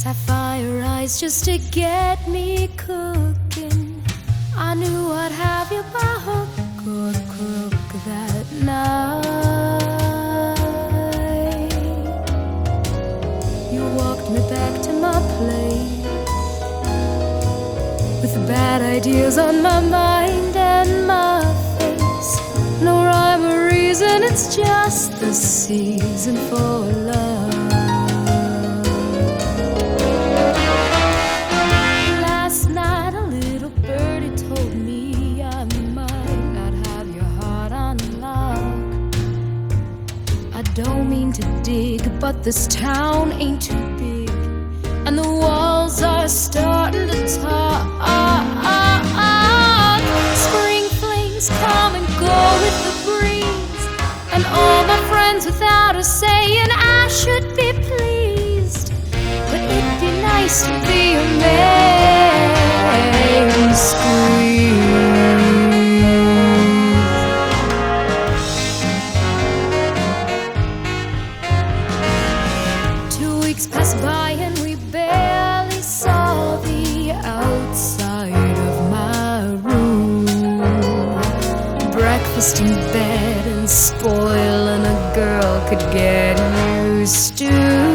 Sapphire eyes just to get me cooking. I knew I'd have you by hook or crook that night. You walked me back to my place with bad ideas on my mind and my face. No rhyme or reason, it's just the season for love. Last night a little birdie told me I might not have your heart on lock. I don't mean to dig, but this town ain't too big, and the walls are starting to talk. Spring flings come and go with the breeze, and all my friends without a saying I should be pleased. But it'd be nice to be a man squeeze. 2 weeks passed by and we barely saw the outside of my room. Breakfast in bed and spoiling a girl could get used to.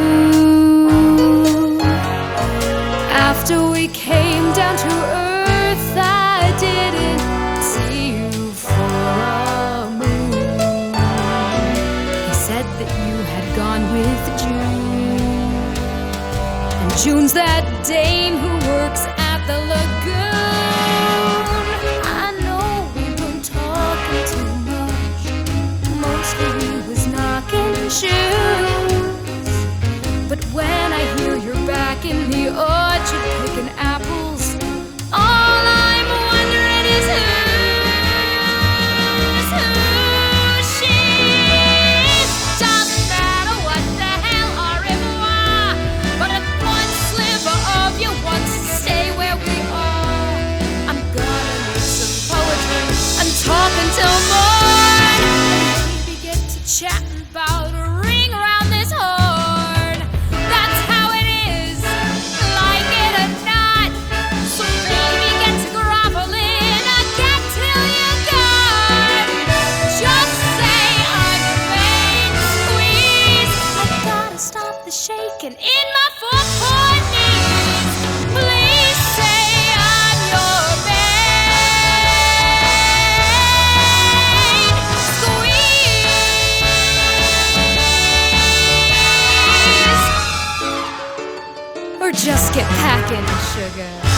After we came down to earth, I didn't see you for a moon. He said that you had gone with June, and June's that dame who works at the lagoon. I know we weren't talking too much, mostly he was knocking shoes. But when I hear you're back in the orchard picking apples, all I'm wondering is who's she? Doesn't matter what the hell or if why, but if one sliver of you wants to stay where we are, I'm gonna read some poetry and talk until morn. Maybe get to chatting about a ring around this horn. That's how it is, like it or not. So baby, get to groveling again till you're gone. Just say I'm your main squeeze. I gotta stop the shaking in my 4-4 knees. Please say I'm your main squeeze. Or just get packing, sugar.